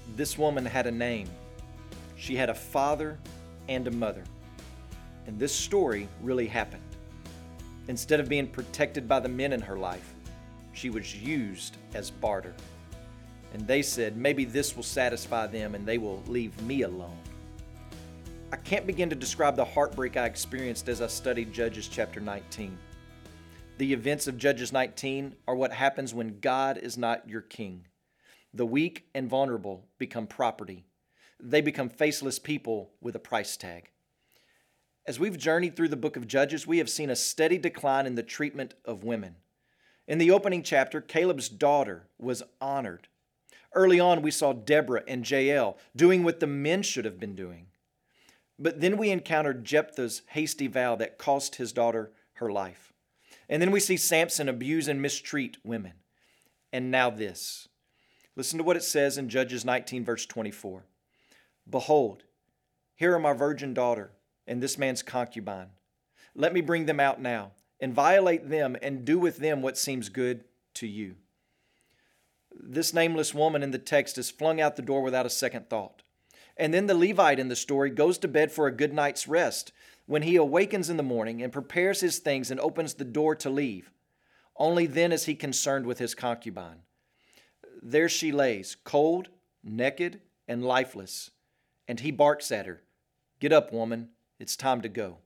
This woman had a name. She had a father and a mother. And this story really happened. Instead of being protected by the men in her life, she was used as barter. And they said, maybe this will satisfy them and they will leave me alone. I can't begin to describe the heartbreak I experienced as I studied Judges chapter 19. The events of Judges 19 are what happens when God is not your king. The weak and vulnerable become property. They become faceless people with a price tag. As we've journeyed through the book of Judges, we have seen a steady decline in the treatment of women. In the opening chapter, Caleb's daughter was honored. Early on, we saw Deborah and Jael doing what the men should have been doing. But then we encountered Jephthah's hasty vow that cost his daughter her life. And then we see Samson abuse and mistreat women. And now this. Listen to what it says in Judges 19, verse 24. Behold, here are my virgin daughter and this man's concubine. Let me bring them out now and violate them and do with them what seems good to you. This nameless woman in the text is flung out the door without a second thought. And then the Levite in the story goes to bed for a good night's rest when he awakens in the morning and prepares his things and opens the door to leave. Only then is he concerned with his concubine. There she lays, cold, naked, and lifeless. And he barks at her, "Get up, woman, it's time to go."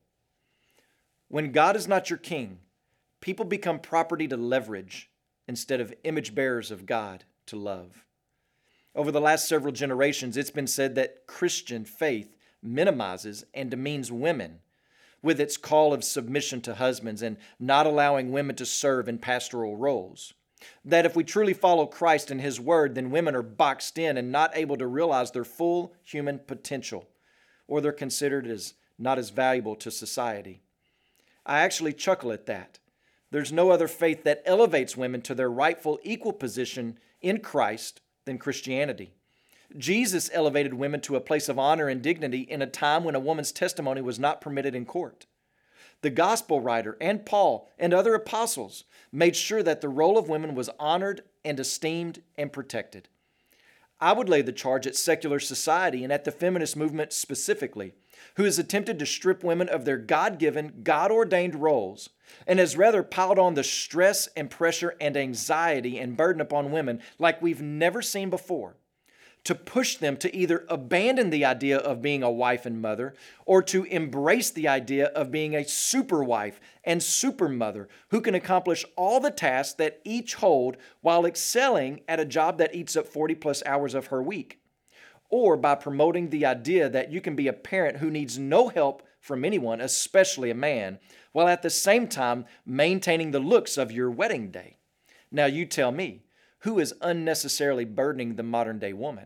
When God is not your king, people become property to leverage instead of image bearers of God to love. Over the last several generations, it's been said that Christian faith minimizes and demeans women with its call of submission to husbands and not allowing women to serve in pastoral roles. That if we truly follow Christ and His Word, then women are boxed in and not able to realize their full human potential, or they're considered as not as valuable to society. I actually chuckle at that. There's no other faith that elevates women to their rightful equal position in Christ than Christianity. Jesus elevated women to a place of honor and dignity in a time when a woman's testimony was not permitted in court. The gospel writer and Paul and other apostles made sure that the role of women was honored and esteemed and protected. I would lay the charge at secular society and at the feminist movement specifically, who has attempted to strip women of their God-given, God-ordained roles and has rather piled on the stress and pressure and anxiety and burden upon women like we've never seen before, to push them to either abandon the idea of being a wife and mother or to embrace the idea of being a super wife and super mother who can accomplish all the tasks that each hold while excelling at a job that eats up 40 plus hours of her week. Or by promoting the idea that you can be a parent who needs no help from anyone, especially a man, while at the same time maintaining the looks of your wedding day. Now you tell me, who is unnecessarily burdening the modern day woman?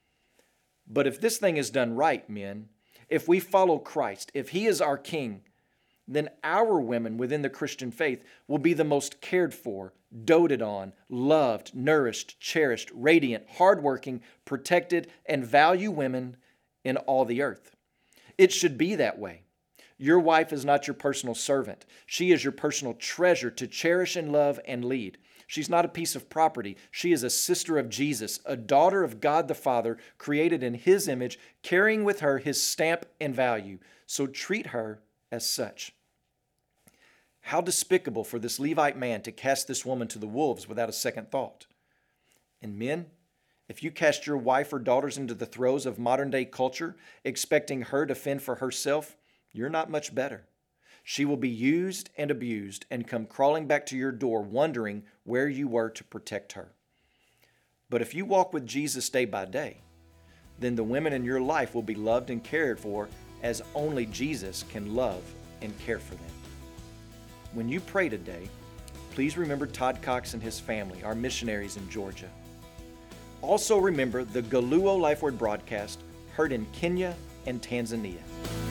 But if this thing is done right, men, if we follow Christ, if He is our King, then our women within the Christian faith will be the most cared for, doted on, loved, nourished, cherished, radiant, hardworking, protected, and value women in all the earth. It should be that way. Your wife is not your personal servant. She is your personal treasure to cherish and love and lead. She's not a piece of property. She is a sister of Jesus, a daughter of God the Father, created in His image, carrying with her His stamp and value. So treat her as such. How despicable for this Levite man to cast this woman to the wolves without a second thought. And men, if you cast your wife or daughters into the throes of modern day culture, expecting her to fend for herself, you're not much better. She will be used and abused and come crawling back to your door wondering where you were to protect her. But if you walk with Jesus day by day, then the women in your life will be loved and cared for as only Jesus can love and care for them. When you pray today, please remember Todd Cox and his family, our missionaries in Georgia. Also remember the Galuo Life Word broadcast heard in Kenya and Tanzania.